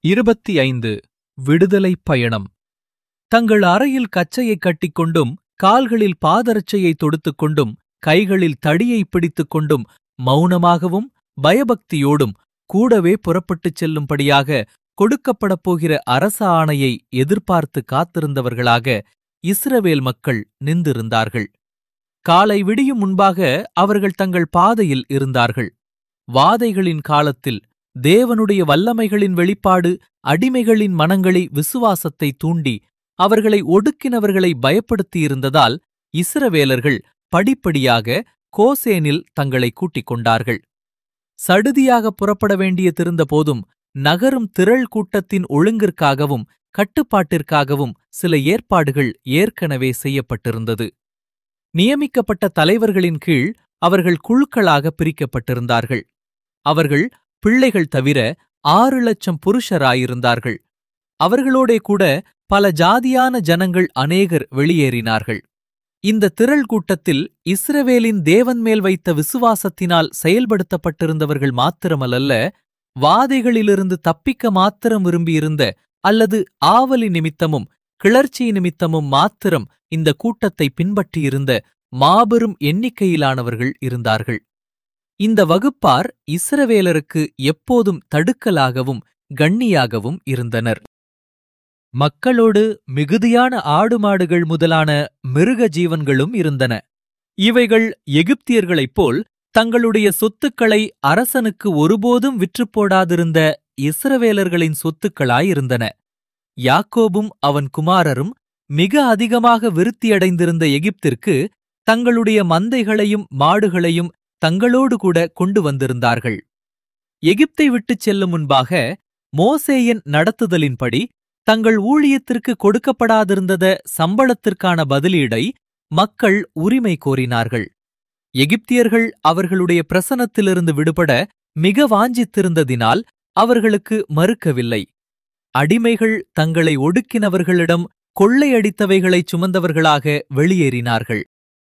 25 விடுதலைப் பயணம். தங்கள் அறையில் கச்சையைக் கட்டிக்கொண்டும் கால்களில் பாதரட்சையைத் தொடுத்துக்கொண்டும் கைகளில் தடியைப் பிடித்துக் கொண்டும் மௌனமாகவும் பயபக்தியோடும் கூடவே புறப்பட்டுச் செல்லும்படியாக கொடுக்கப்படப் போகிற அரச ஆணையை எதிர்பார்த்து காத்திருந்தவர்களாக இஸ்ரவேல் மக்கள் நின்றிருந்தார்கள். காலை விடியும் முன்பாக அவர்கள் தங்கள் பாதையில் இருந்தார்கள். வாதைகளின் காலத்தில் தேவனுடைய வல்லமைகளின் வெளிப்பாடு அடிமைகளின் மனங்களை விசுவாசத்தை தூண்டி அவர்களை ஒடுக்கினவர்களை பயப்படுத்தியிருந்ததால் இஸ்ரவேலர்கள் படிப்படியாக கோசேனில் தங்களை கூட்டிக் கொண்டார்கள். சடுதியாக புறப்பட வேண்டியதிருந்த போதும் நகரும் திரள் கூட்டத்தின் ஒழுங்கிற்காகவும் கட்டுப்பாட்டிற்காகவும் சில ஏற்பாடுகள் ஏற்கனவே செய்யப்பட்டிருந்தது. நியமிக்கப்பட்ட தலைவர்களின் கீழ் அவர்கள் குழுக்களாக பிரிக்கப்பட்டிருந்தார்கள். அவர்கள் பிள்ளைகள் தவிர 6,00,000 புருஷராயிருந்தார்கள். அவர்களோடே கூட பல ஜாதியான ஜனங்கள் அநேகர் வெளியேறினார்கள். இந்த திரள் கூட்டத்தில் இஸ்ரவேலின் தேவன் மேல் வைத்த விசுவாசத்தினால் செயல்படுத்தப்பட்டிருந்தவர்கள் மாத்திரமல்ல, வாதைகளிலிருந்து தப்பிக்க மாத்திரம் விரும்பியிருந்த அல்லது ஆவலி நிமித்தமும் கிளர்ச்சி நிமித்தமும் மாத்திரம் இந்த கூட்டத்தை பின்பற்றியிருந்த மாபெரும் எண்ணிக்கையிலானவர்கள் இருந்தார்கள். இந்த வகுப்பார் இஸ்ரவேலருக்கு எப்போதும் தடுக்கலாகவும் கண்ணியாகவும் இருந்தனர். மக்களோடு மிகுதியான ஆடு மாடுகள் முதலான மிருக ஜீவன்களும் இருந்தன. இவைகள் எகிப்தியர்களைப் போல் தங்களுடைய சொத்துக்களை அரசனுக்கு ஒருபோதும் விற்றுப்போடாதிருந்த இஸ்ரவேலர்களின் சொத்துக்களாயிருந்தன. யாக்கோபும் அவன் குமாரரும் மிக அதிகமாக விருத்தியடைந்திருந்த எகிப்திற்கு தங்களுடைய மந்தைகளையும் மாடுகளையும் தங்களோடு கூட கொண்டு வந்திருந்தார்கள். எகிப்தை விட்டுச் செல்லும் முன்பாக மோசேயின் நடத்துதலின்படி தங்கள் ஊழியத்திற்கு கொடுக்கப்படாதிருந்த சம்பளத்திற்கான பதிலீடை மக்கள் உரிமை கோரினார்கள். எகிப்தியர்கள் அவர்களுடைய பிரசனத்திலிருந்து விடுபட மிக வாஞ்சித்திருந்ததினால் அவர்களுக்கு மறுக்கவில்லை. அடிமைகள் தங்களை ஒடுக்கினவர்களிடம் கொள்ளையடித்தவைகளைச் சுமந்தவர்களாக வெளியேறினார்கள்.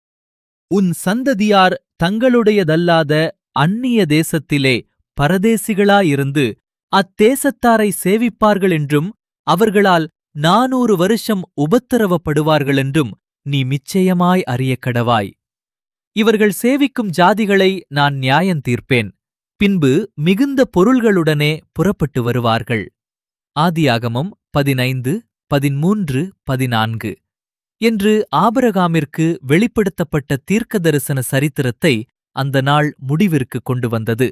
உன் சந்ததியார் தங்களுடையதல்லாத அந்நிய தேசத்திலே பரதேசிகளாயிருந்து அத்தேசத்தாரை சேவிப்பார்கள் என்றும் அவர்களால் 400 வருஷம் உபத்திரவப்படுவார்களென்றும் நீ நிச்சயமாய் அறியக்கடவாய். இவர்கள் சேவிக்கும் ஜாதிகளை நான் நியாயந்தீர்ப்பேன். பின்பு மிகுந்த பொருள்களுடனே புறப்பட்டு வருவார்கள். ஆதியாகமம் 15, 13, 14 என்று ஆபிரகாமிற்கு வெளிப்படுத்தப்பட்ட தீர்க்கதரிசன சரித்திரத்தை அந்த நாள் முடிவிற்கு கொண்டு வந்தது.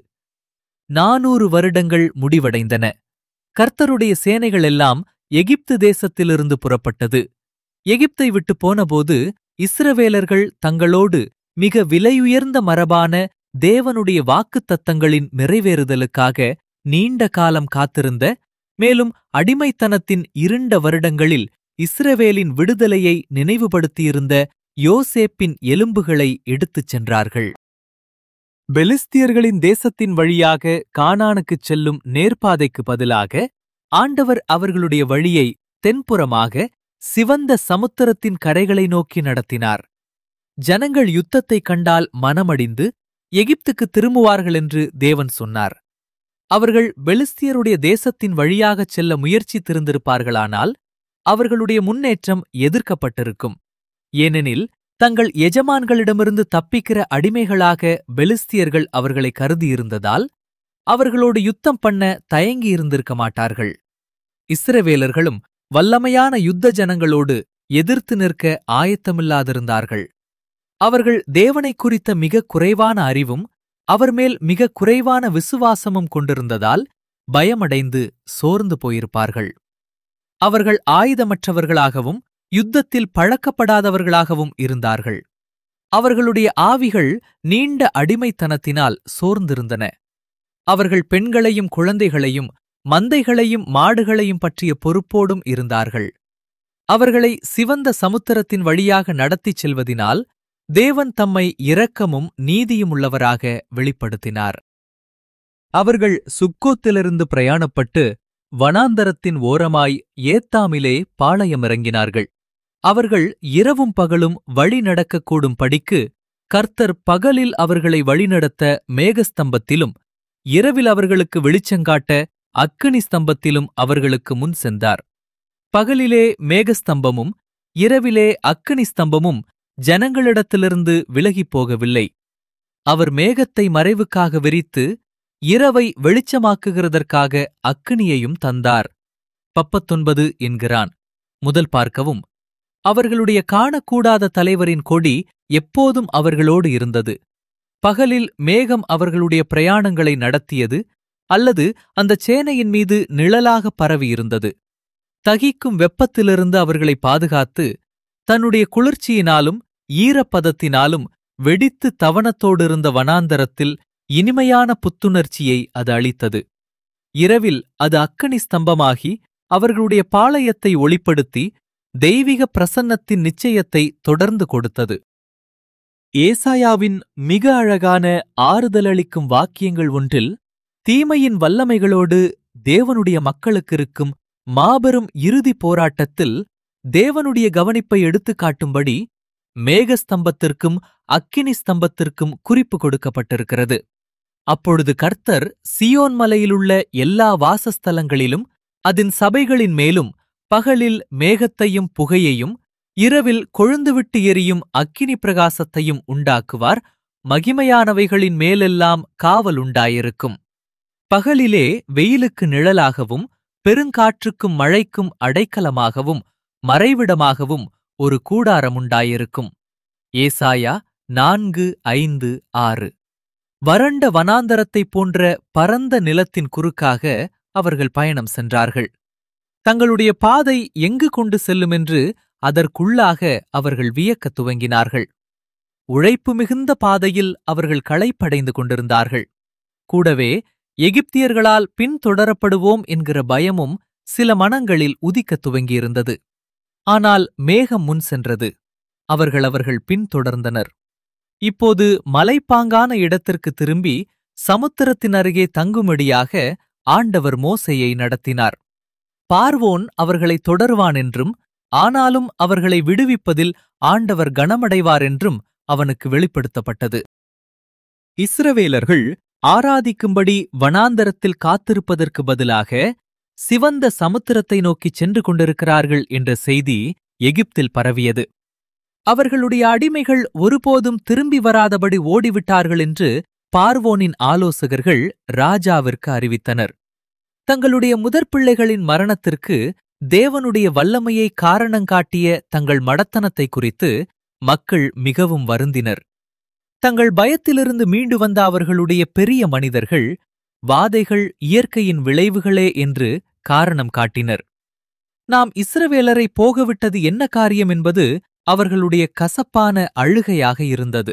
400 வருடங்கள் முடிவடைந்தன. கர்த்தருடைய சேனைகளெல்லாம் எகிப்து தேசத்திலிருந்து புறப்பட்டது. எகிப்தை விட்டு போனபோது இஸ்ரவேலர்கள் தங்களோடு மிக விலையுயர்ந்த மரபான தேவனுடைய வாக்குத்தத்தங்களின் நிறைவேறுதலுக்காக நீண்ட காலம் காத்திருந்த, மேலும் அடிமைத்தனத்தின் இருண்ட வருடங்களில் இஸ்ரவேலின் விடுதலையை நினைவுபடுத்தியிருந்த யோசேப்பின் எலும்புகளை எடுத்துச் சென்றார்கள். பெலிஸ்தியர்களின் தேசத்தின் வழியாக கானானுக்குச் செல்லும் நேர்பாதைக்கு பதிலாக ஆண்டவர் அவர்களுடைய வழியை தென்புறமாக சிவந்த சமுத்திரத்தின் கரைகளை நோக்கி நடத்தினார். ஜனங்கள் யுத்தத்தைக் கண்டால் மனமடிந்து எகிப்துக்கு திரும்புவார்கள் என்று தேவன் சொன்னார். அவர்கள் பெலிஸ்தியருடைய தேசத்தின் வழியாகச் செல்ல முயற்சித்திருந்திருப்பார்களானால் அவர்களுடைய முன்னேற்றம் எதிர்க்கப்பட்டிருக்கும். ஏனெனில் தங்கள் எஜமான்களிடமிருந்து தப்பிக்கிற அடிமைகளாக பெலிஸ்தியர்கள் அவர்களை கருதியிருந்ததால் அவர்களோடு யுத்தம் பண்ண தயங்கியிருந்திருக்க மாட்டார்கள். இஸ்ரவேலர்களும் வல்லமையான யுத்த ஜனங்களோடு எதிர்த்து நிற்க ஆயத்தமில்லாதிருந்தார்கள். அவர்கள் தேவனைக் குறித்த மிக குறைவான அறிவும் அவர் மேல் மிக குறைவான விசுவாசமும் கொண்டிருந்ததால் பயமடைந்து சோர்ந்து போயிருப்பார்கள். அவர்கள் ஆயுதமற்றவர்களாகவும் யுத்தத்தில் பழக்கப்படாதவர்களாகவும் இருந்தார்கள். அவர்களுடைய ஆவிகள் நீண்ட அடிமைத்தனத்தினால் சோர்ந்திருந்தன. அவர்கள் பெண்களையும் குழந்தைகளையும் மந்தைகளையும் மாடுகளையும் பற்றிய பொறுப்போடும் இருந்தார்கள். அவர்களை சிவந்த சமுத்திரத்தின் வழியாக நடத்திச் செல்வதினால் தேவன் தம்மை இரக்கமும் நீதியும் உள்ளவராக வெளிப்படுத்தினார். அவர்கள் சுக்கோத்திலிருந்து பிரயாணப்பட்டு வனாந்தரத்தின் ஓரமாய் ஏத்தாமிலே பாளையமிறங்கினார்கள். அவர்கள் இரவும் பகலும் வழி நடக்கக்கூடும் படிக்கு கர்த்தர் பகலில் அவர்களை வழிநடத்த மேகஸ்தம்பத்திலும் இரவில் அவர்களுக்கு வெளிச்சங்காட்ட அக்கினி ஸ்தம்பத்திலும் அவர்களுக்கு முன் சென்றார். பகலிலே மேகஸ்தம்பமும் இரவிலே அக்கினி ஸ்தம்பமும் ஜனங்களிடத்திலிருந்து விலகிப் போகவில்லை. அவர் மேகத்தை மறைவுக்காக விரித்து இரவை வெளிச்சமாக்குகிறதற்காக அக்கினியையும் தந்தார். 39 என்கிறான். முதல் பார்க்கவும், அவர்களுடைய காணக்கூடாத தலைவரின் கொடி எப்போதும் அவர்களோடு இருந்தது. பகலில் மேகம் அவர்களுடைய பிரயாணங்களை நடத்தியது, அல்லது அந்தச் சேனையின் மீது நிழலாக பரவியிருந்தது. தகிக்கும் வெப்பத்திலிருந்து அவர்களை பாதுகாத்து, தன்னுடைய குளிர்ச்சியினாலும் ஈரப்பதத்தினாலும் வெடித்து தவனத்தோடிருந்த வனாந்தரத்தில் இனிமையான புத்துணர்ச்சியை அது அளித்தது. இரவில் அது அக்கினி ஸ்தம்பமாகி அவர்களுடைய பாளையத்தை ஒளிப்படுத்தி தெய்வீக பிரசன்னத்தின் நிச்சயத்தை தொடர்ந்து கொடுத்தது. ஏசாயாவின் மிக அழகான ஆறுதலளிக்கும் வாக்கியங்கள் ஒன்றில் தீமையின் வல்லமைகளோடு தேவனுடைய மக்களுக்கு இருக்கும் மாபெரும் இறுதி போராட்டத்தில் தேவனுடைய கவனிப்பை எடுத்துக்காட்டும்படி மேகஸ்தம்பத்திற்கும் அக்கினி ஸ்தம்பத்திற்கும் குறிப்பு கொடுக்கப்பட்டிருக்கிறது. அப்பொழுது கர்த்தர் சீயோன் மலையிலுள்ள எல்லா வாசஸ்தலங்களிலும் அதன் சபைகளின் மேலும் பகலில் மேகத்தையும் புகையையும் இரவில் கொழுந்துவிட்டு எரியும் அக்கினி பிரகாசத்தையும் உண்டாக்குவார். மகிமையானவைகளின் மேலெல்லாம் காவல் உண்டாயிருக்கும். பகலிலே வெயிலுக்கு நிழலாகவும் பெருங்காற்றுக்கும் மழைக்கும் அடைக்கலமாகவும் மறைவிடமாகவும் ஒரு கூடாரம் உண்டாயிருக்கும். ஏசாயா 4:5-6. வறண்ட வனாந்தரத்தைப் போன்ற பரந்த நிலத்தின் குறுக்காக அவர்கள் பயணம் சென்றார்கள். தங்களுடைய பாதை எங்கு கொண்டு செல்லுமென்று அதற்குள்ளாக அவர்கள் வியக்கத் துவங்கினார்கள். உழைப்பு மிகுந்த பாதையில் அவர்கள் களைப்படைந்து கொண்டிருந்தார்கள். கூடவே எகிப்தியர்களால் பின்தொடரப்படுவோம் என்கிற பயமும் சில மனங்களில் உதிக்கத் துவங்கியிருந்தது. ஆனால் மேகம் முன் சென்றது. அவர்கள் பின்தொடர்ந்தனர். இப்போது மலைப்பாங்கான இடத்திற்கு திரும்பி சமுத்திரத்தின் அருகே தங்கும்படியாக ஆண்டவர் மோசேயை நடத்தினார். பார்வோன் அவர்களை தொடருவான் என்றும், ஆனாலும் அவர்களை விடுவிப்பதில் ஆண்டவர் கனமடைவார் என்றும் அவனுக்கு வெளிப்படுத்தப்பட்டது. இஸ்ரவேலர்கள் ஆராதிக்கும்படி வனாந்தரத்தில் காத்திருப்பதற்கு பதிலாக சிவந்த சமுத்திரத்தை நோக்கிச் சென்று கொண்டிருக்கிறார்கள் என்ற செய்தி எகிப்தில் பரவியது. அவர்களுடைய அடிமைகள் ஒருபோதும் திரும்பி வராதபடி ஓடிவிட்டார்கள் என்று பார்வோனின் ஆலோசகர்கள் ராஜாவிற்கு அறிவித்தனர். தங்களுடைய முதற்பிள்ளைகளின் மரணத்திற்கு தேவனுடைய வல்லமையை காரணங்காட்டிய தங்கள் மடத்தனத்தை குறித்து மக்கள் மிகவும் வருந்தினர். தங்கள் பயத்திலிருந்து மீண்டு வந்த அவர்களுடைய பெரிய மனிதர்கள் வாதைகள் இயற்கையின் விளைவுகளே என்று காரணம் காட்டினர். நாம் இஸ்ரவேலரை போகவிட்டது என்ன காரியம் என்பது அவர்களுடைய கசப்பான அழுகையாக இருந்தது.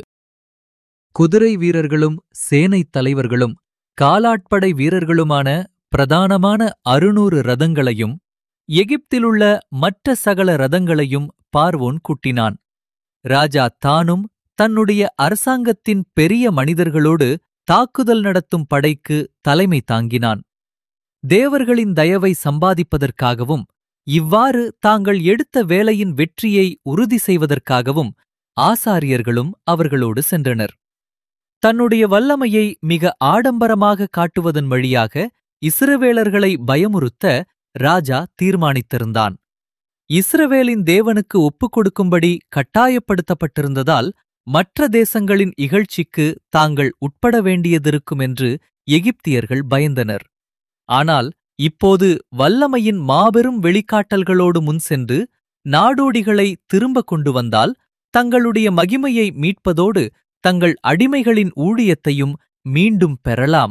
குதிரை வீரர்களும் சேனைத் தலைவர்களும் காலாட்படை வீரர்களுமான பிரதானமான 600 ரதங்களையும் எகிப்திலுள்ள மற்ற சகல ரதங்களையும் பார்வோன் கூட்டினான். ராஜா தானும் தன்னுடைய அரசாங்கத்தின் பெரிய மனிதர்களோடு தாக்குதல் நடத்தும் படைக்கு தலைமை தாங்கினான். தேவர்களின் தயவை சம்பாதிப்பதற்காகவும் இவ்வாறு தாங்கள் எடுத்த வேலையின் வெற்றியை உறுதி செய்வதற்காகவும் ஆசாரியர்களும் அவர்களோடு சென்றனர். தன்னுடைய வல்லமையை மிக ஆடம்பரமாக காட்டுவதன் வழியாக இஸ்ரவேலர்களை பயமுறுத்த ராஜா தீர்மானித்திருந்தான். இஸ்ரவேலின் தேவனுக்கு ஒப்புக் கொடுக்கும்படி கட்டாயப்படுத்தப்பட்டிருந்ததால் மற்ற தேசங்களின் இகழ்ச்சிக்கு தாங்கள் உட்பட வேண்டியதிருக்கும் என்று எகிப்தியர்கள் பயந்தனர். ஆனால் இப்போது வல்லமையின் மாபெரும் வெளிக்காட்டல்களோடு முன்சென்று நாடோடிகளை திரும்ப கொண்டு வந்தால் தங்களுடைய மகிமையை மீட்பதோடு தங்கள் அடிமைகளின் ஊழியத்தையும் மீண்டும் பெறலாம்.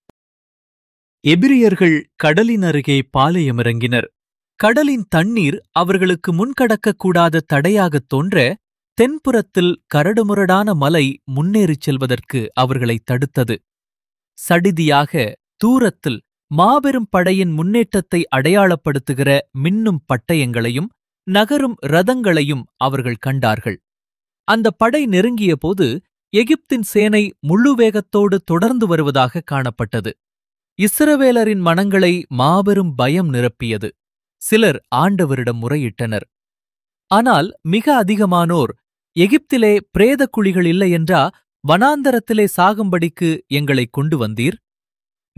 எபிரியர்கள் கடலின் அருகே பாளையமிறங்கினர். கடலின் தண்ணீர் அவர்களுக்கு முன்கடக்கக்கூடாத தடையாகத் தோன்ற தென்புறத்தில் கரடுமுரடான மலை முன்னேறிச் செல்வதற்கு அவர்களைத் தடுத்தது. சடிதியாக தூரத்தில் மாபெரும் படையின் முன்னேற்றத்தை அடையாளப்படுத்துகிற மின்னும் பட்டயங்களையும் நகரும் ரதங்களையும் அவர்கள் கண்டார்கள். அந்த படை நெருங்கியபோது எகிப்தின் சேனை முழு வேகத்தோடு தொடர்ந்து வருவதாக காணப்பட்டது. இஸ்ரவேலரின் மனங்களை மாபெரும் பயம் நிரப்பியது. சிலர் ஆண்டவரிடம் முறையிட்டனர். ஆனால் மிக அதிகமானோர், எகிப்திலே பிரேத குழிகள் இல்லையென்றா வனாந்தரத்திலே சாகும்படிக்கு எங்களை கொண்டு வந்தீர்?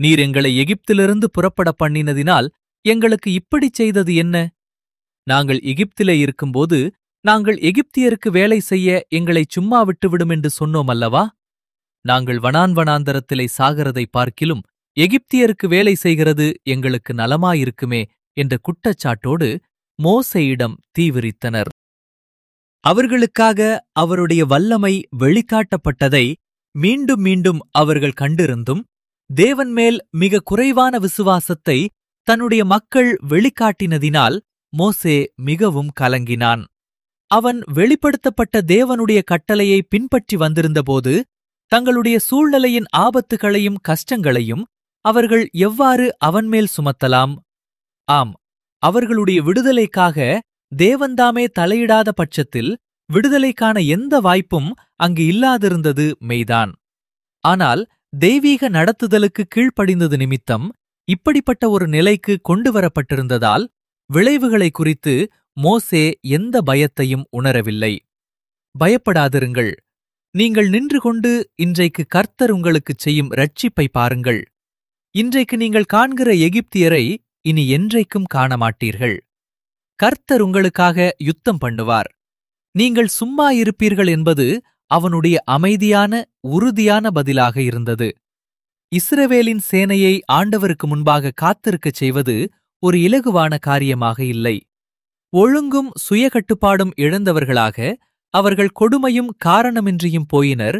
நீர் எங்களை எகிப்திலிருந்து புறப்பட பண்ணினதினால் எங்களுக்கு இப்படிச் செய்தது என்ன? நாங்கள் எகிப்திலே இருக்கும்போது நாங்கள் எகிப்தியருக்கு வேலை செய்ய எங்களைச் சும்மா விட்டுவிடும் என்று சொன்னோம் அல்லவா? நாங்கள் வனாந்தரத்திலே சாகிறதை பார்க்கிலும் எகிப்தியருக்கு வேலை செய்கிறது எங்களுக்கு நலமாயிருக்குமே என்ற குற்றச்சாட்டோடு மோசேயிடம் தீவிரித்தனர். அவர்களுக்காக அவருடைய வல்லமை வெளிக்காட்டப்பட்டதை மீண்டும் மீண்டும் அவர்கள் கண்டிருந்தும் தேவன் மேல் மிக குறைவான விசுவாசத்தை தன்னுடைய மக்கள் வெளிக்காட்டினதினால் மோசே மிகவும் கலங்கினான். அவன் வெளிப்படுத்தப்பட்ட தேவனுடைய கட்டளையை பின்பற்றி வந்திருந்தபோது தங்களுடைய சூழ்நிலையின் ஆபத்துகளையும் கஷ்டங்களையும் அவர்கள் எவ்வாறு அவன்மேல் சுமத்தலாம்? ஆம், அவர்களுடைய விடுதலைக்காக தேவன்தாமே தலையிடாத பட்சத்தில் விடுதலைக்கான எந்த வாய்ப்பும் அங்கு இல்லாதிருந்தது மெய்தான். ஆனால் தெய்வீக நடத்துதலுக்கு கீழ்ப்படிந்தது நிமித்தம் இப்படிப்பட்ட ஒரு நிலைக்கு கொண்டு வரப்பட்டிருந்ததால் விளைவுகளை குறித்து மோசே எந்த பயத்தையும் உணரவில்லை. பயப்படாதிருங்கள், நீங்கள் நின்று கொண்டு இன்றைக்கு கர்த்தர் உங்களுக்குச் செய்யும் இரட்சிப்பை பாருங்கள். இன்றைக்கு நீங்கள் காண்கிற எகிப்தியரை இனி என்றைக்கும் காணமாட்டீர்கள். கர்த்தர் உங்களுக்காக யுத்தம் பண்ணுவார். நீங்கள் சும்மா இருப்பீர்கள் என்பது அவனுடைய அமைதியான உறுதியான பதிலாக இருந்தது. இஸ்ரவேலின் சேனையை ஆண்டவருக்கு முன்பாக காத்திருக்கச் செய்வது ஒரு இலகுவான காரியமாக இல்லை. ஒழுங்கும் சுயகட்டுப்பாடும் இழந்தவர்களாக அவர்கள் கொடுமையும் காரணமின்றியும் போயினர்.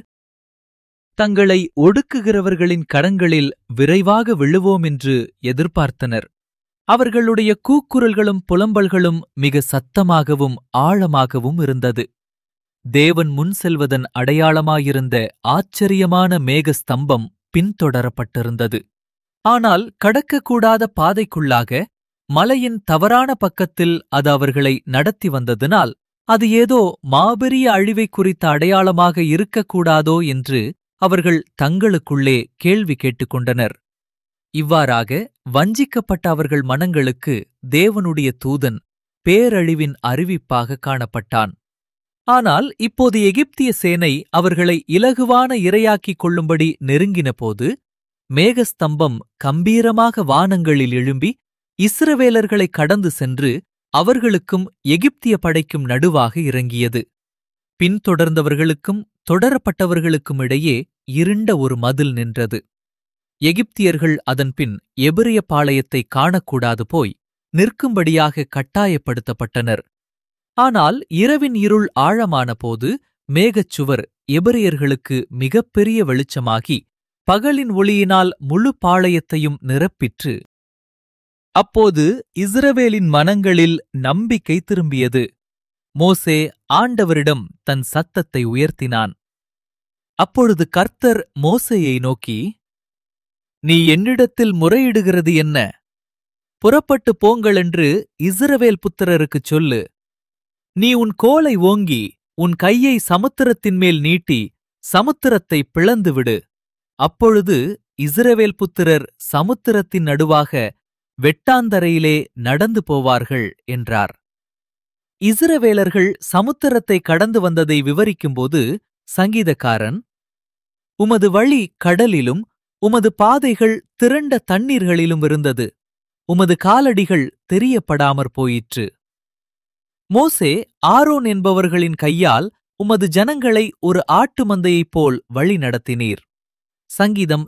தங்களை ஒடுக்குகிறவர்களின் கரங்களில் விரைவாக விழுவோம் என்று எதிர்பார்த்தனர். அவர்களுடைய கூக்குரல்களும் புலம்பல்களும் மிக சத்தமாகவும் ஆழமாகவும் இருந்தது. தேவன் முன் செல்வதன் அடையாளமாயிருந்த ஆச்சரியமான மேக ஸ்தம்பம் பின்தொடரப்பட்டிருந்தது. ஆனால் கடக்கக்கூடாத பாதைக்குள்ளாக மலையின் தவறான பக்கத்தில் அது அவர்களை நடத்தி வந்ததினால் அது ஏதோ மாபெரிய அழிவை குறித்த அடையாளமாக இருக்கக்கூடாதோ என்று அவர்கள் தங்களுக்குள்ளே கேள்வி கேட்டுக்கொண்டனர். இவ்வாறாக வஞ்சிக்கப்பட்ட அவர்கள் மனங்களுக்கு தேவனுடைய தூதன் பேரழிவின் அறிவிப்பாக காணப்பட்டான். ஆனால் இப்போது எகிப்திய சேனை அவர்களை இலகுவான இரையாக்கிக் கொள்ளும்படி நெருங்கினபோது மேகஸ்தம்பம் கம்பீரமாக வானங்களில் எழும்பி இஸ்ரவேலர்களை கடந்து சென்று அவர்களுக்கும் எகிப்திய படைக்கும் நடுவாக இறங்கியது. பின்தொடர்ந்தவர்களுக்கும் தொடரப்பட்டவர்களுக்கும் இடையே இருண்ட ஒரு மதில் நின்றது. எகிப்தியர்கள் அதன்பின் எபிரிய பாளையத்தை காணக்கூடாது போய் நிற்கும்படியாக கட்டாயப்படுத்தப்பட்டனர். ஆனால் இரவின் இருள் ஆழமான போது மேகச்சுவர் எபிரியர்களுக்கு மிகப்பெரிய வெளிச்சமாகி பகலின் ஒளியினால் முழு பாளையத்தையும் நிரப்பிற்று. அப்போது இஸ்ரவேலின் மனங்களில் நம்பிக்கை திரும்பியது. மோசே ஆண்டவரிடம் தன் சத்தத்தை உயர்த்தினான். அப்பொழுது கர்த்தர் மோசேயை நோக்கி, நீ என்னிடத்தில் முறையிடுகிறது என்ன? புறப்பட்டு போங்களென்று இஸ்ரவேல் புத்திரருக்குச் சொல்லு. நீ உன் கோலை ஓங்கி உன் கையை சமுத்திரத்தின் மேல் நீட்டி சமுத்திரத்தை பிளந்துவிடு. அப்பொழுது இஸ்ரவேல் புத்திரர் சமுத்திரத்தின் நடுவாக வெட்டாந்தரையிலே நடந்து போவார்கள் என்றார். இஸ்ரவேலர்கள் சமுத்திரத்தை கடந்து வந்ததை விவரிக்கும்போது சங்கீதக்காரன், உமது வழி கடலிலும் உமது பாதைகள் திரண்ட தண்ணீர்களிலும் இருந்தது, உமது காலடிகள் தெரியப்படாமற் போயிற்று. மோசே ஆரோன் என்பவர்களின் கையால் உமது ஜனங்களை ஒரு ஆட்டு மந்தையைப் போல் வழி நடத்தினீர். சங்கீதம்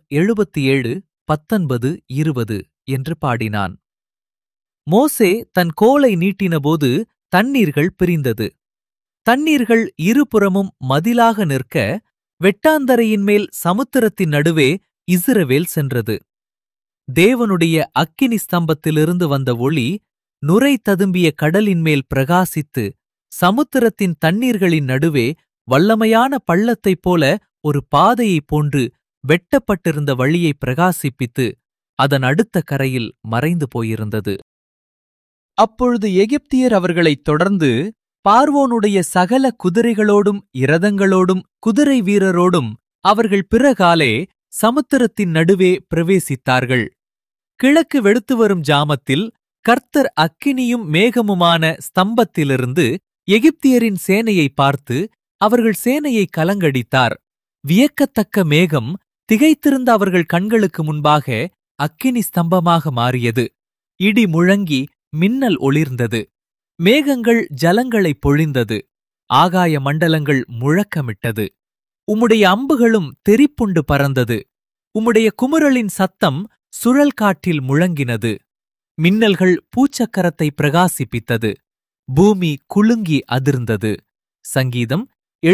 77:19-20 என்று பாடினான். மோசே தன் கோலை நீட்டினபோது தண்ணீர்கள் பிரிந்தது. தண்ணீர்கள் இருபுறமும் மதிலாக நிற்க வெட்டாந்தரையின் மேல் சமுத்திரத்தின் நடுவே இஸ்ரவேல் சென்றது. தேவனுடைய அக்கினி ஸ்தம்பத்திலிருந்து வந்த ஒளி நுரை ததும்பிய கடலின் மேல் பிரகாசித்து சமுத்திரத்தின் தண்ணீர்களின் நடுவே வல்லமையான பள்ளத்தைப் போல ஒரு பாதையைப் போன்று வெட்டப்பட்டிருந்த வழியை பிரகாசிப்பித்து அதன் அடுத்த கரையில் மறைந்து போயிருந்தது. அப்பொழுது எகிப்தியர் அவர்களைத் தொடர்ந்து பார்வோனுடைய சகல குதிரைகளோடும் இரதங்களோடும் குதிரை வீரரோடும் அவர்கள் பிறகாலே சமுத்திரத்தின் நடுவே பிரவேசித்தார்கள். கிழக்கு வெளுத்து வரும் ஜாமத்தில் கர்த்தர் அக்கினியும் மேகமுமான ஸ்தம்பத்திலிருந்து எகிப்தியரின் சேனையை பார்த்து அவர்கள் சேனையை கலங்கடித்தார். வியக்கத்தக்க மேகம் திகைத்திருந்த அவர்கள் கண்களுக்கு முன்பாக அக்கினி ஸ்தம்பமாக மாறியது. இடி முழங்கி மின்னல் ஒளிர்ந்தது. மேகங்கள் ஜலங்களைப் பொழிந்தது. ஆகாய மண்டலங்கள் முழக்கமிட்டது. உம்முடைய அம்புகளும் தெறிப்புண்டு பறந்தது. உம்முடைய குமுறலின் சத்தம் சுழல் காற்றில் முழங்கினது. மின்னல்கள் பூச்சக்கரத்தை பிரகாசிப்பித்தது. பூமி குலுங்கி அதிர்ந்தது. சங்கீதம்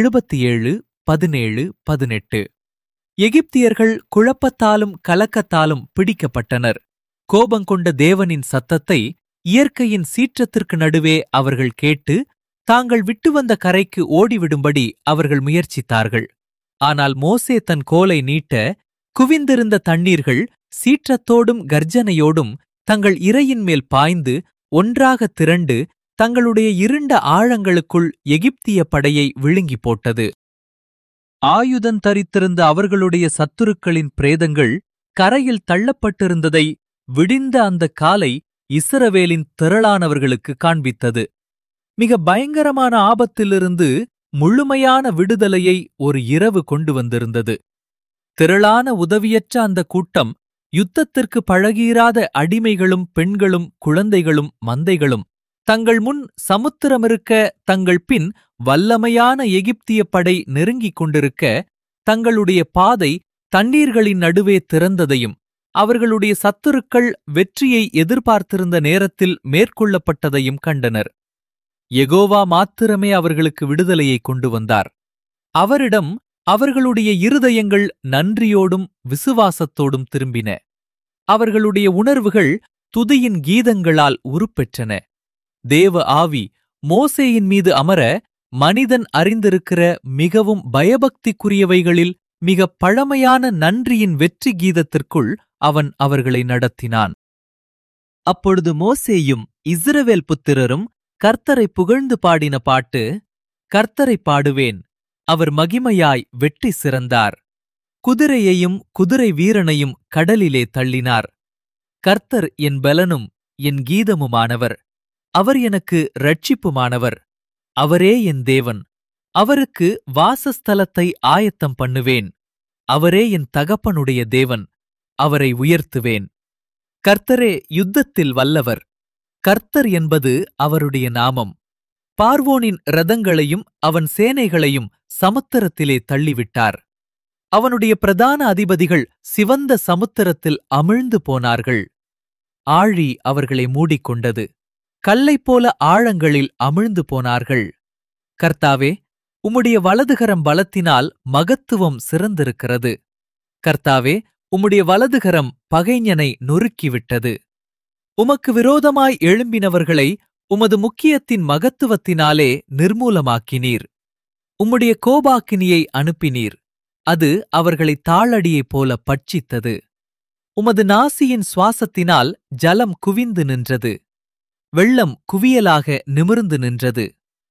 77:17-18. எகிப்தியர்கள் குழப்பத்தாலும் கலக்கத்தாலும் பிடிக்கப்பட்டனர். கோபங்கொண்ட தேவனின் சத்தத்தை இயற்கையின் சீற்றத்திற்கு நடுவே அவர்கள் கேட்டு, தாங்கள் விட்டு வந்த கரைக்கு ஓடிவிடும்படி அவர்கள் முயற்சித்தார்கள். ஆனால் மோசே தன் கோலை நீட்ட, குவிந்திருந்த தண்ணீர்கள் சீற்றத்தோடும் கர்ஜனையோடும் தங்கள் இரையின் மேல் பாய்ந்து ஒன்றாக திரண்டு தங்களுடைய இருண்ட ஆழங்களுக்குள் எகிப்திய படையை விழுங்கி போட்டது. ஆயுதம் தரித்திருந்த அவர்களுடைய சத்துருக்களின் பிரேதங்கள் கரையில் தள்ளப்பட்டிருந்ததை விடிந்த அந்த காலை இஸ்ரவேலின் திரளானவர்களுக்கு காண்பித்தது. மிக பயங்கரமான ஆபத்திலிருந்து முழுமையான விடுதலையை ஒரு இரவு கொண்டு வந்திருந்தது. திரளான உதவியற்ற அந்த கூட்டம் யுத்தத்திற்கு பழகியிராத அடிமைகளும் பெண்களும் குழந்தைகளும் மந்தைகளும் தங்கள் முன் சமுத்திரமிருக்க தங்கள் பின் வல்லமையான எகிப்திய படை நெருங்கிக் கொண்டிருக்க தங்களுடைய பாதை தண்ணீர்களின் நடுவே திறந்ததையும் அவர்களுடைய சத்துருக்கள் வெற்றியை எதிர்பார்த்திருந்த நேரத்தில் மேற்கொள்ளப்பட்டதையும் கண்டனர். யெகோவா மாத்திரமே அவர்களுக்கு விடுதலையை கொண்டு வந்தார். அவரிடம் அவர்களுடைய இருதயங்கள் நன்றியோடும் விசுவாசத்தோடும் திரும்பின. அவர்களுடைய உணர்வுகள் துதியின் கீதங்களால் உருப்பெற்றன. தேவ ஆவி மோசேயின் மீது அமர, மனிதன் அறிந்திருக்கிற மிகவும் பயபக்திக்குரியவைகளில் மிக பழமையான நன்றியின் வெற்றி கீதத்திற்குள் அவன் அவர்களை நடத்தினான். அப்பொழுது மோசேயும் இஸ்ரவேல் புத்திரரும் கர்த்தரை புகழ்ந்து பாடின பாட்டு, கர்த்தரை பாடுவேன், அவர் மகிமையாய் வெற்றி சிறந்தார். குதிரையையும் குதிரை வீரனையும் கடலிலே தள்ளினார். கர்த்தர் என் பலனும் என் கீதமுமானவர். அவர் எனக்கு இரட்சிப்புமானவர். அவரே என் தேவன். அவருக்கு வாசஸ்தலத்தை ஆயத்தம் பண்ணுவேன். அவரே என் தகப்பனுடைய தேவன். அவரை உயர்த்துவேன். கர்த்தரே யுத்தத்தில் வல்லவர். கர்த்தர் என்பது அவருடைய நாமம். பார்வோனின் இரதங்களையும் அவன் சேனைகளையும் சமுத்திரத்திலே தள்ளிவிட்டார். அவனுடைய பிரதான அதிபதிகள் சிவந்த சமுத்திரத்தில் அமிழ்ந்து போனார்கள். ஆழி அவர்களை மூடிக்கொண்டது. கல்லைப்போல ஆழங்களில் அமிழ்ந்து போனார்கள். கர்த்தாவே, உம்முடைய வலதுகரம் பலத்தினால் மகத்துவம் சிறந்திருக்கிறது. கர்த்தாவே, உம்முடைய வலதுகரம் பகைஞனை நொறுக்கிவிட்டது. உமக்கு விரோதமாய் எழும்பினவர்களை உமது முக்கியத்தின் மகத்துவத்தினாலே நிர்மூலமாக்கினீர். உம்முடைய கோபாக்கினியை அனுப்பினீர். அது அவர்களை தாளடியைப் போல பட்சித்தது. உமது நாசியின் சுவாசத்தினால் ஜலம் குவிந்து நின்றது. வெள்ளம் குவியலாக நிமிர்ந்து நின்றது.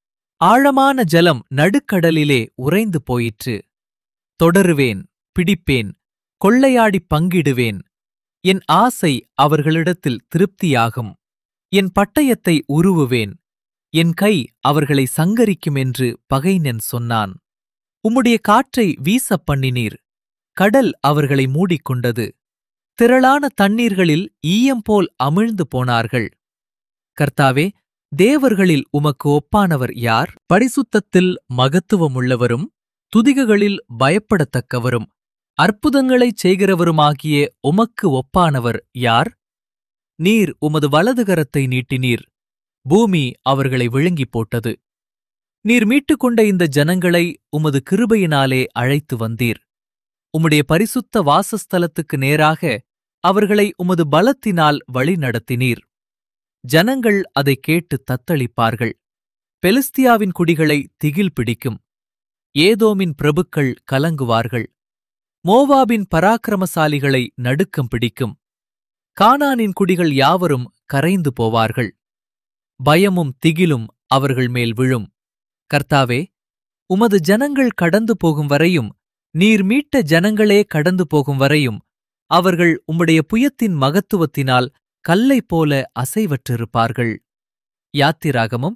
ஆழமான ஜலம் நடுக்கடலிலே உறைந்து போயிற்று. தொடருவேன், பிடிப்பேன், கொள்ளையாடிப் பங்கிடுவேன். என் ஆசை அவர்களிடத்தில் திருப்தியாகும். என் பட்டயத்தை உருவுவேன். என் கை அவர்களை சங்கரிக்கும் என்று பகைஞன் சொன்னான். உம்முடைய காற்றை வீசப் பண்ணினீர். கடல் அவர்களை மூடிக்கொண்டது. திரளான தண்ணீர்களில் ஈயம்போல் அமிழ்ந்து போனார்கள். கர்த்தாவே, தேவர்களில் உமக்கு ஒப்பானவர் யார்? பரிசுத்தத்தில் மகத்துவமுள்ளவரும் துதிகளில் பயப்படத்தக்கவரும் அற்புதங்களைச் செய்கிறவருமாகிய உமக்கு ஒப்பானவர் யார்? நீர் உமது வலதுகரத்தை நீட்டினீர். பூமி அவர்களை விழுங்கிப் போட்டது. நீர் மீட்டுக்கொண்ட இந்த ஜனங்களை உமது கிருபையினாலே அழைத்து வந்தீர். உம்முடைய பரிசுத்த வாசஸ்தலத்துக்கு நேராக அவர்களை உமது பலத்தினால் வழிநடத்தினீர். ஜனங்கள் அதைக் கேட்டு தத்தளிப்பார்கள். பெலிஸ்தியாவின் குடிகளை திகில் பிடிக்கும். ஏதோமின் பிரபுக்கள் கலங்குவார்கள். மோவாபின் பராக்கிரமசாலிகளை நடுக்கம் பிடிக்கும். கானானின் குடிகள் யாவரும் கரைந்து போவார்கள். பயமும் திகிலும் அவர்கள் மேல் விழும். கர்த்தாவே, உமது ஜனங்கள் கடந்து போகும் வரையும், நீர் மீட்ட ஜனங்களே கடந்து போகும் வரையும், அவர்கள் உம்முடைய புயத்தின் மகத்துவத்தினால் கல்லைப் போல அசைவற்றிருப்பார்கள். யாத்திராகமம்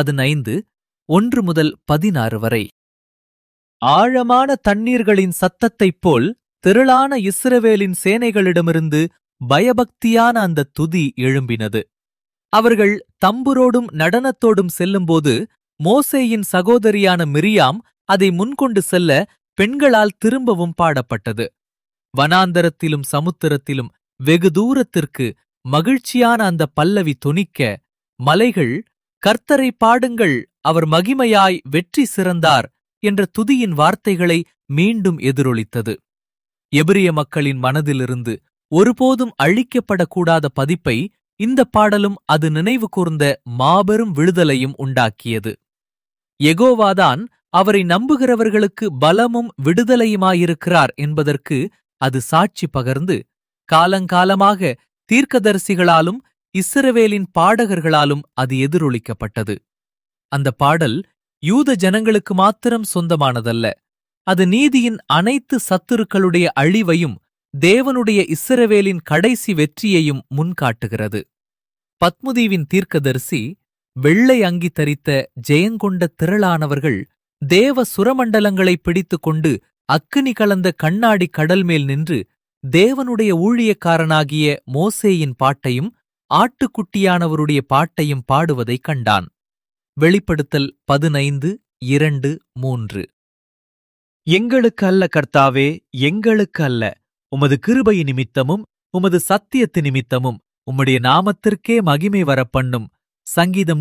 15:1-16 வரை. ஆழமான தண்ணீர்களின் சத்தத்தைப் போல் திரளான இஸ்ரவேலின் சேனைகளிடமிருந்து பயபக்தியான அந்த துதி எழும்பினது. அவர்கள் தம்புரோடும் நடனத்தோடும் செல்லும்போது மோசேயின் சகோதரியான மிரியாம் அதை முன்கொண்டு செல்ல பெண்களால் திரும்பவும் பாடப்பட்டது. வனாந்தரத்திலும் சமுத்திரத்திலும் வெகு தூரத்திற்கு மகிழ்ச்சியான அந்த பல்லவி தொனிக்க, மலைகள் கர்த்தரை பாடுங்கள், அவர் மகிமையாய் வெற்றி சிறந்தார் என்ற துதியின் வார்த்தைகளை மீண்டும் எதிரொலித்தது. எபிரிய மக்களின் மனதிலிருந்து ஒருபோதும் அழிக்கப்படக்கூடாத பதிப்பை இந்த பாடலும் அது நினைவு கூர்ந்த மாபெரும் விடுதலையும் உண்டாக்கியது. யெகோவாதான் அவரை நம்புகிறவர்களுக்கு பலமும் விடுதலையுமாயிருக்கிறார் என்பதற்கு அது சாட்சி பகர்ந்து, காலங்காலமாக தீர்க்கதரிசிகளாலும் இஸ்ரவேலின் பாடகர்களாலும் அது எதிரொலிக்கப்பட்டது. அந்த பாடல் யூத ஜனங்களுக்கு மாத்திரம் சொந்தமானதல்ல. அது நீதியின் அனைத்து சத்துருக்களுடைய அழிவையும் தேவனுடைய இஸ்ரவேலின் கடைசி வெற்றியையும் முன்காட்டுகிறது. பத்முதீவின் தீர்க்கதரிசி வெள்ளை அங்கி தரித்த ஜெயங்கொண்ட திரளானவர்கள் தேவ சுரமண்டலங்களை பிடித்துக்கொண்டு அக்கினி கலந்த கண்ணாடி கடல் மேல் நின்று தேவனுடைய ஊழியக்காரனாகிய மோசேயின் பாட்டையும் ஆட்டுக்குட்டியானவருடைய பாட்டையும் பாடுவதைக் கண்டான். வெளிப்படுத்தல் 15:2-3. எங்களுக்கு அல்ல கர்த்தாவே, எங்களுக்கு அல்ல, உமது கிருபை நிமித்தமும் உமது சத்தியத்து நிமித்தமும் உம்முடைய நாமத்திற்கே மகிமை வரப்பண்ணும். சங்கீதம்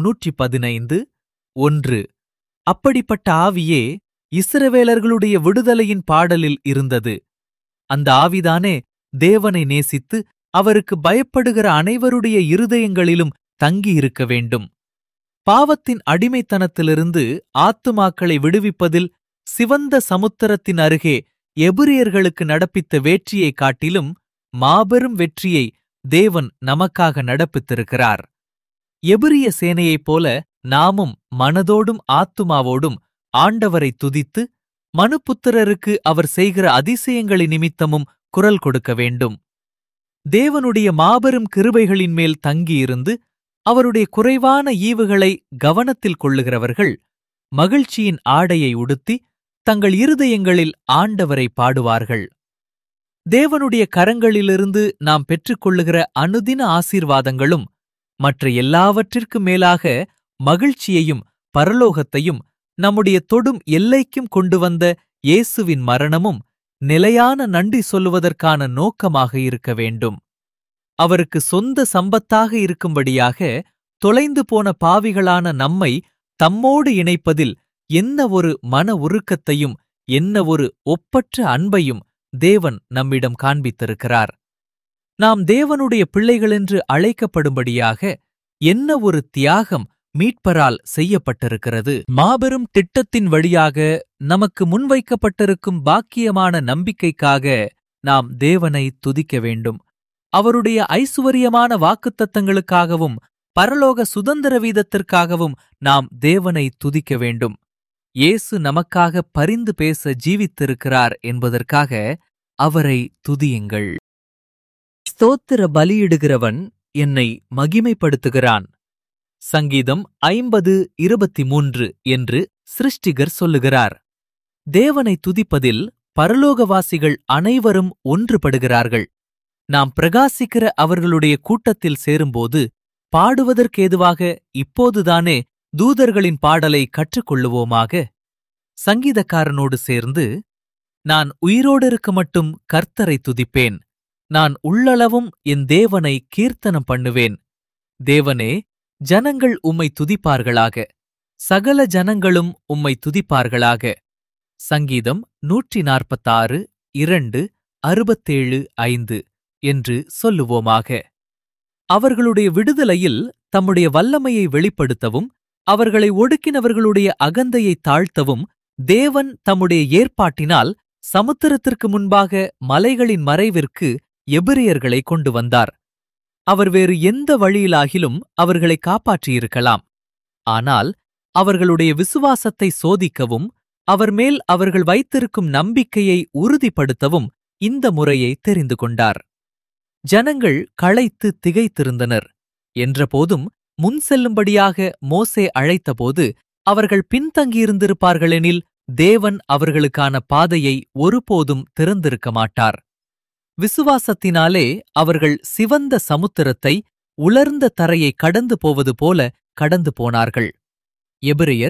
115:1. அப்படிப்பட்ட ஆவியே இஸ்ரவேலர்களுடைய விடுதலையின் பாடலில் இருந்தது. அந்த ஆவிதானே தேவனை நேசித்து அவருக்கு பயப்படுகிற அனைவருடைய இருதயங்களிலும் தங்கியிருக்க வேண்டும். பாவத்தின் அடிமைத்தனத்திலிருந்து ஆத்துமாக்களை விடுவிப்பதில் சிவந்த சமுத்திரத்தின் அருகே எபிரியர்களுக்கு நடப்பித்த வெற்றியைக் காட்டிலும் மாபெரும் வெற்றியை தேவன் நமக்காக நடப்பித்திருக்கிறார். எபிரிய சேனையைப் போல நாமும் மனதோடும் ஆத்துமாவோடும் ஆண்டவரை துதித்து மனுப்புத்திரருக்கு அவர் செய்கிற அதிசயங்களின் நிமித்தமும் குரல் கொடுக்க வேண்டும். தேவனுடைய மாபெரும் கிருபைகளின் மேல் தங்கியிருந்து அவருடைய குறைவான ஈவுகளை கவனத்தில் கொள்ளுகிறவர்கள் மகிழ்ச்சியின் ஆடையை உடுத்தி தங்கள் இருதயங்களில் ஆண்டவரை பாடுவார்கள். தேவனுடைய கரங்களிலிருந்து நாம் பெற்றுக்கொள்ளுகிற அனுதின ஆசீர்வாதங்களும் மற்ற எல்லாவற்றிற்கு மேலாக மகிழ்ச்சியையும் பரலோகத்தையும் நம்முடைய தொடும் எல்லைக்கும் கொண்டு வந்த இயேசுவின் மரணமும் நிலையான நன்றி சொல்லுவதற்கான நோக்கமாக இருக்க வேண்டும். அவருக்கு சொந்த சம்பத்தாக இருக்கும்படியாக தொலைந்து போன பாவிகளான நம்மை தம்மோடு இணைப்பதில் என்ன ஒரு மன உருக்கத்தையும் என்ன ஒரு ஒப்பற்ற அன்பையும் தேவன் நம்மிடம் காண்பித்திருக்கிறார். நாம் தேவனுடைய பிள்ளைகளென்று அழைக்கப்படும்படியாக என்ன ஒரு தியாகம் மீட்பரால் செய்யப்பட்டிருக்கிறது. மாபெரும் திட்டத்தின் வழியாக நமக்கு முன்வைக்கப்பட்டிருக்கும் பாக்கியமான நம்பிக்கைக்காக நாம் தேவனை துதிக்க வேண்டும். அவருடைய ஐசுவரியமான வாக்குத்தத்தங்களுக்காகவும் பரலோக சுதந்திர வீதத்திற்காகவும் நாம் தேவனை துதிக்க வேண்டும். இயேசு நமக்காக பரிந்து பேச ஜீவித்திருக்கிறார் என்பதற்காக அவரை துதியுங்கள். ஸ்தோத்திர பலியிடுகிறவன் என்னை மகிமைப்படுத்துகிறான். சங்கீதம் 50:23 என்று சிருஷ்டிகர் சொல்லுகிறார். தேவனை துதிப்பதில் பரலோகவாசிகள் அனைவரும் ஒன்றுபடுகிறார்கள். நாம் பிரகாசிக்கிற அவர்களுடைய கூட்டத்தில் சேரும்போது பாடுவதற்கேதுவாக இப்போதுதானே தூதர்களின் பாடலை கற்றுக்கொள்ளுவோமாக. சங்கீதக்காரனோடு சேர்ந்து, நான் உயிரோடிருக்க மட்டும் கர்த்தரை துதிப்பேன், நான் உள்ளளவும் என் தேவனை கீர்த்தனம் பண்ணுவேன். தேவனே, ஜனங்கள் உம்மை துதிப்பார்களாக, சகல ஜனங்களும் உம்மை துதிப்பார்களாக. சங்கீதம் 146:2-67-5 என்று சொல்லுவோமாக. அவர்களுடைய விடுதலையில் தம்முடைய வல்லமையை வெளிப்படுத்தவும் அவர்களை ஒடுக்கினவர்களுடைய அகந்தையை தாழ்த்தவும் தேவன் தம்முடைய ஏற்பாட்டினால் சமுத்திரத்திற்கு முன்பாக மலைகளின் மறைவிற்கு எபிரியர்களை கொண்டு வந்தார். அவர் வேறு எந்த வழியிலாகிலும் அவர்களை காப்பாற்றியிருக்கலாம். ஆனால் அவர்களுடைய விசுவாசத்தை சோதிக்கவும் அவர் மேல் அவர்கள் வைத்திருக்கும் நம்பிக்கையை உறுதிப்படுத்தவும் இந்த முறையை தெரிந்து கொண்டார். ஜனங்கள் களைத்து திகைத்திருந்தனர். என்றபோதும் முன் செல்லும்படியாக மோசே அழைத்தபோது அவர்கள் பின்தங்கியிருந்திருப்பார்களெனில் தேவன் அவர்களுக்கான பாதையை ஒருபோதும் திறந்திருக்க மாட்டார். விசுவாசத்தினாலே அவர்கள் சிவந்த சமுத்திரத்தை உலர்ந்த தரையை கடந்து போவது போல கடந்து போனார்கள். எபிரெயர்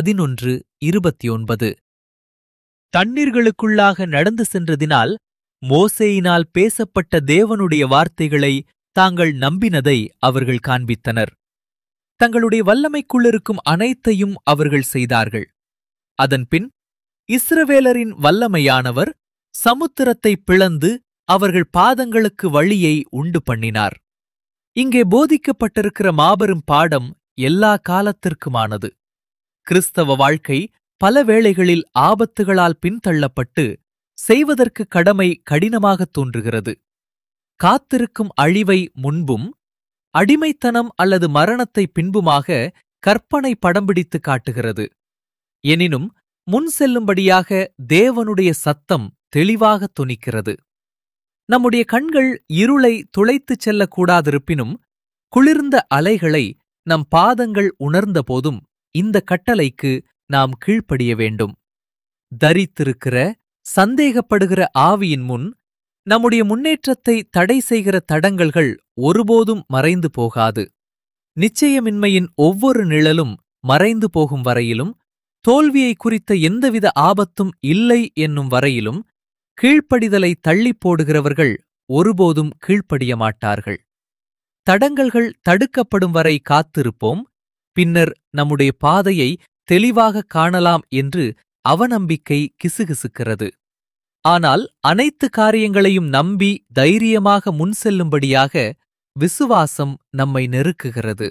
11:29. தண்ணீர்களுக்குள்ளாக நடந்து சென்றதினால் மோசேயினால் பேசப்பட்ட தேவனுடைய வார்த்தைகளை தாங்கள் நம்பினதை அவர்கள் காண்பித்தனர். தங்களுடைய வல்லமைக்குள்ளிருக்கும் அனைத்தையும் அவர்கள் செய்தார்கள். அதன்பின் இஸ்ரவேலரின் வல்லமையானவர் சமுத்திரத்தை பிளந்து அவர்கள் பாதங்களுக்கு வழியை உண்டு பண்ணினார். இங்கே போதிக்கப்பட்டிருக்கிற மாபெரும் பாடம் எல்லா காலத்திற்குமானது. கிறிஸ்தவ வாழ்க்கை பல வேளைகளில் ஆபத்துகளால் பின்தள்ளப்பட்டு செய்வதற்கு கடமை கடினமாகத் தோன்றுகிறது. காத்திருக்கும் அழிவை முன்பும் அடிமைத்தனம் அல்லது மரணத்தை பின்புமாக கற்பனை படம் பிடித்து காட்டுகிறது. எனினும் முன் செல்லும்படியாக தேவனுடைய சத்தம் தெளிவாகத் தொனிக்கிறது. நம்முடைய கண்கள் இருளை துளைத்துச் செல்லக்கூடாதிருப்பினும் குளிர்ந்த அலைகளை நம் பாதங்கள் உணர்ந்த போதும் இந்த கட்டளைக்கு நாம் கீழ்ப்படிய வேண்டும். தரித்திருக்கிற சந்தேகப்படுகிற ஆவியின் முன் நம்முடைய முன்னேற்றத்தை தடை செய்கிற தடங்கல்கள் ஒருபோதும் மறைந்து போகாது. நிச்சயமின்மையின் ஒவ்வொரு நிழலும் மறைந்து போகும் வரையிலும், தோல்வியை குறித்த எந்தவித ஆபத்தும் இல்லை என்னும் வரையிலும் கீழ்ப்படிதலை தள்ளிப் போடுகிறவர்கள் ஒருபோதும் கீழ்ப்படிய மாட்டார்கள். தடங்கல்கள் தடுக்கப்படும் வரை காத்திருப்போம், பின்னர் நம்முடைய பாதையை தெளிவாக காணலாம் என்று அவநம்பிக்கை கிசுகிசுக்கிறது. ஆனால் அனைத்து காரியங்களையும் நம்பி தைரியமாக முன் செல்லும்படியாக விசுவாசம் நம்மை நெருக்குகிறது.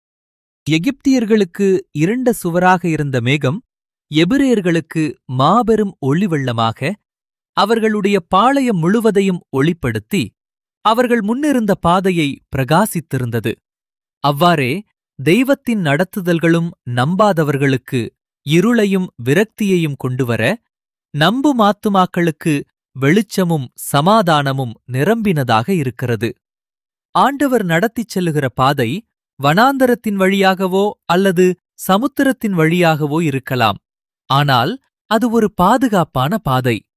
எகிப்தியர்களுக்கு இருண்ட சுவராக இருந்த மேகம் எபிரெயர்களுக்கு மாபெரும் ஒளிவெள்ளமாக அவர்களுடைய பாளையம் முழுவதையும் ஒளிப்படுத்தி அவர்கள் முன்னிருந்த பாதையை பிரகாசித்திருந்தது. அவ்வாறே தெய்வத்தின் நடத்துதல்களும் நம்பாதவர்களுக்கு இருளையும் விரக்தியையும் கொண்டுவர நம்பும் ஆத்துமாக்களுக்கு வெளிச்சமும் சமாதானமும் நிரம்பினதாக இருக்கிறது. ஆண்டவர் நடத்திச் செல்லுகிற பாதை வனாந்தரத்தின் வழியாகவோ அல்லது சமுத்திரத்தின் வழியாகவோ இருக்கலாம். ஆனால் அது ஒரு பாதுகாப்பான பாதை.